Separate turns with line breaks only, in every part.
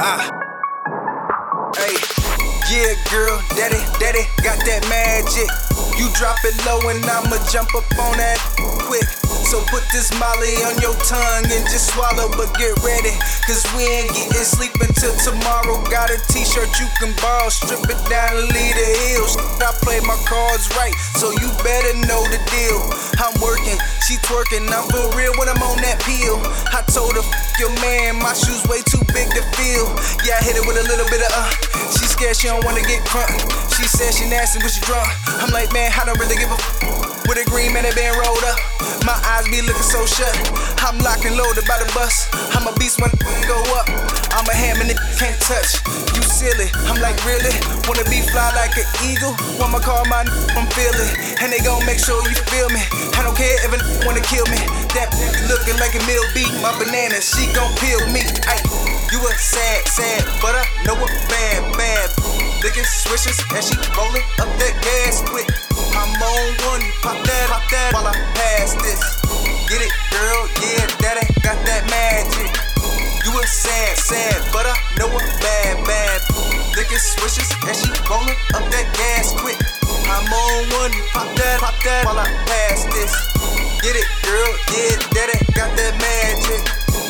Hey, yeah, girl, daddy, got that magic. You drop it low and I'ma jump up on that quick. So put this Molly on your tongue and just swallow, but get ready, cause we ain't getting sleep until tomorrow. Got a t-shirt you can borrow, strip it down and leave the hills. I play my cards right, so you better know the deal. I'm working, she twerking, I'm for real when I'm on that peel. I told her, f your man, my shoes way too big to feel. Yeah, I hit it with a little bit of She scared she don't wanna get crunk. She said she nasty but she drunk. I'm like, man, I don't really give a f. With a green man that been rolled up, my eyes be looking so shut. I'm locked and loaded by the bus. I'm a beast when I go up. I'm a ham and it can't touch. You silly, I'm like, really? Wanna be fly like an eagle? Wanna call my from Philly, and they gon' make sure you feel me. I don't care if a wanna kill me. That looking like a meal beat. My banana, she gon' peel me. Ay, you a sad, but I know a bad. Licking swishes and she rollin' up that gas quick. I'm on one, pop that while I pass this. Get it, girl, yeah, daddy got that magic. You a sad, but I know a bad. Licking swishes and she rollin' up that gas quick. I'm on one, pop that while I pass this. Get it, girl, yeah, daddy got that magic.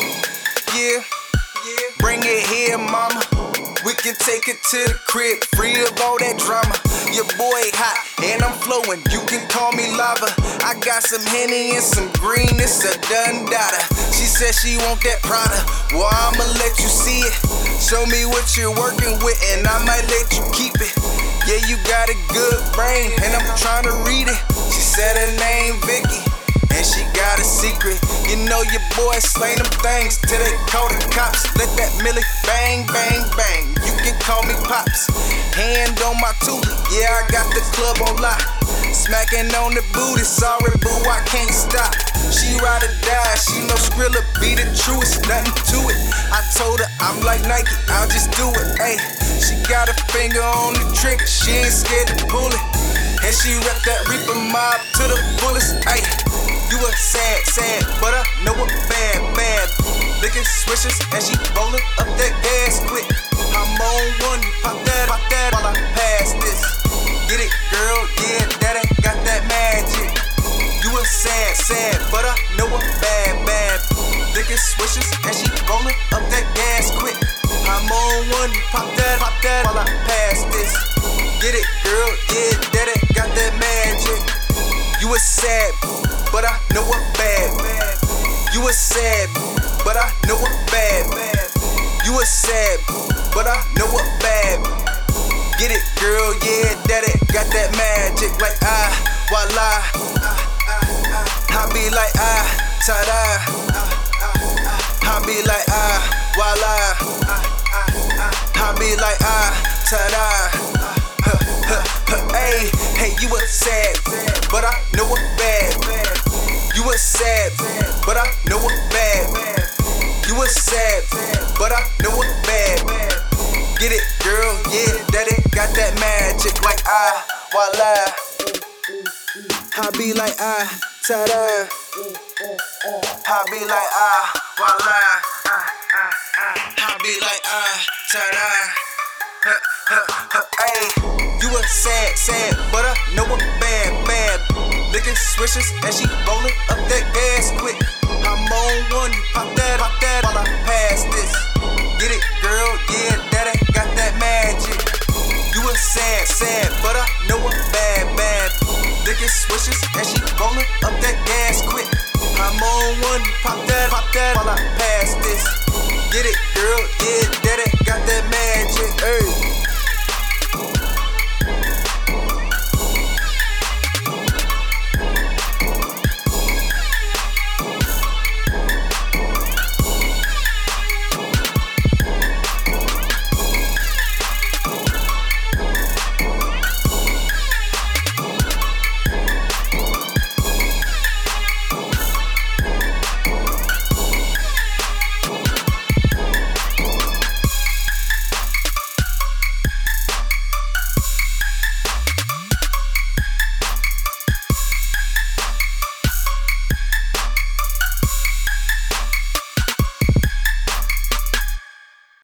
Yeah, bring it here, mama. We can take it to the crib, free of all that drama. Your boy hot, and I'm flowing, you can call me lava. I got some Henny and some green, it's a done data. She said she want that Prada, well I'ma let you see it. Show me what you're working with and I might let you keep it. Yeah, you got a good brain, and I'm trying to read it. She said her name Vicky, and she got a secret. You know your boy slain them things till they call the cops. Let that Millie bang. You can call me Pops. Hand on my tooth, yeah, I got the club on lock. Smacking on the booty, sorry boo, I can't stop. She ride or die, she know Skrilla be the truest, nothing to it. I told her I'm like Nike, I'll just do it. Ayy, she got a finger on the trigger, she ain't scared to pull it. And she rep that Reaper mob to the fullest. Ayy, you a sad, but I know a bad. Licking swishes and she rollin' up that gas quick. I'm on one, pop that while I pass this. Get it, girl, yeah, daddy got that magic. You a sad, but I know a bad. Licking swishes and she rollin' up that gas quick. I'm on one, pop that while I pass this. Get it, girl, yeah, daddy got that magic. You a sad, but I know a bad. You a sad, but I know a bad. You a sad, but I know a bad. Get it, girl, yeah, daddy got that magic. Like voila. I be like ta-da. I be like voila. I be like ta-da. Hey, you a sad, but I know a bad. You a sad, but I know a bad. You a sad, but I know a bad. Get it, girl, yeah, daddy got that magic. Like voila. I be like ta-da. I be like voila. I be like ta-da. Hey, you a sad, but I know a bad. Licking swishes and she rollin' up that gas quick. I'm on one, pop that while I pass this. Get it, girl, yeah, daddy got that magic. You a sad, but I know a bad. Licking swishes and she rollin' up that gas quick. I'm on one, pop that while I pass this. Get it, girl, yeah, daddy got that magic. Hey.